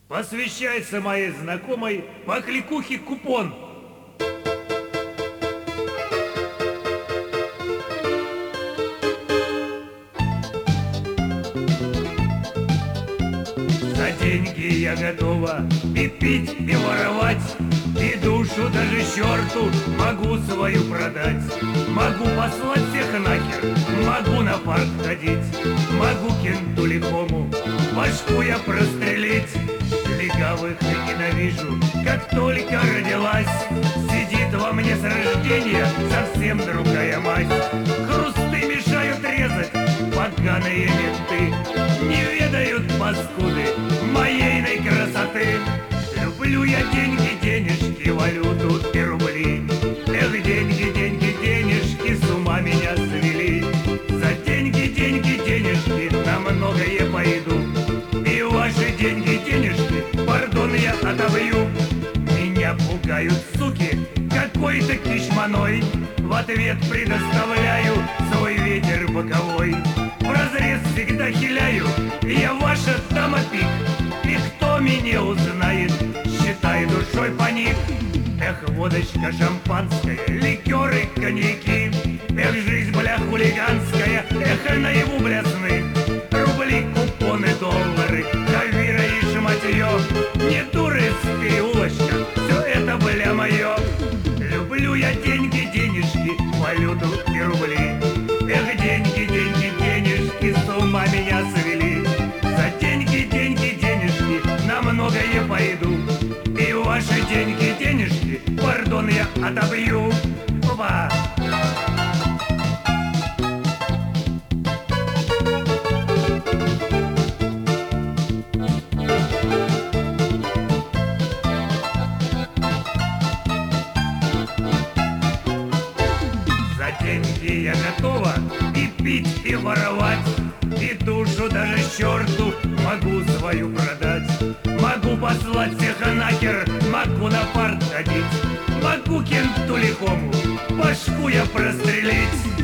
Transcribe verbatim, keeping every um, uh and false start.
Посвящается моей знакомой по кликухе Купон. За деньги я готова и пить, и воровать, и душу даже черту могу свою продать. Могу послать всех нахер, могу на парк ходить, могу кенту лихому башку я прострелить. Легавых ненавижу, как только родилась. Сидит во мне с рождения совсем другая мать. Хрусты мешают резать, поганые менты не ведают паскуды моейной красоты. Люблю я деньги, денежки, валюту и рубли. Эх, деньги, деньги, денежки, с ума меня свели. За деньги, деньги, денежки, на многое пойду. И ваши деньги, денежки, пардон, я отобью. Меня пугают суки какой-то кишманой. В ответ предоставляю свой ветер боковой. В разрез всегда хиляю, я ваша дама пик. И кто меня узнает, считай душой паник. Эх, водочка шампанская, ликеры, коньяки. Эх, жизнь, бля, хулиганская, эх, наяву, бля, сны. Рубли, купоны, доллары, кавира и шматье. Не дуры с переулочка, все это, бля, мое. Люблю я деньги, денежки, валюту и рубли. Эх, деньги, деньги, денежки, с ума меня свели. За деньги, деньги, денежки, на многое пойду. И ваши деньги, денежки, пардон, я отобью. Опа! За деньги я готова и пить, и воровать, и душу даже черту могу свою продать. Могу послать всех нахер, могу на парк ходить, могу кенту лихому башку я прострелить.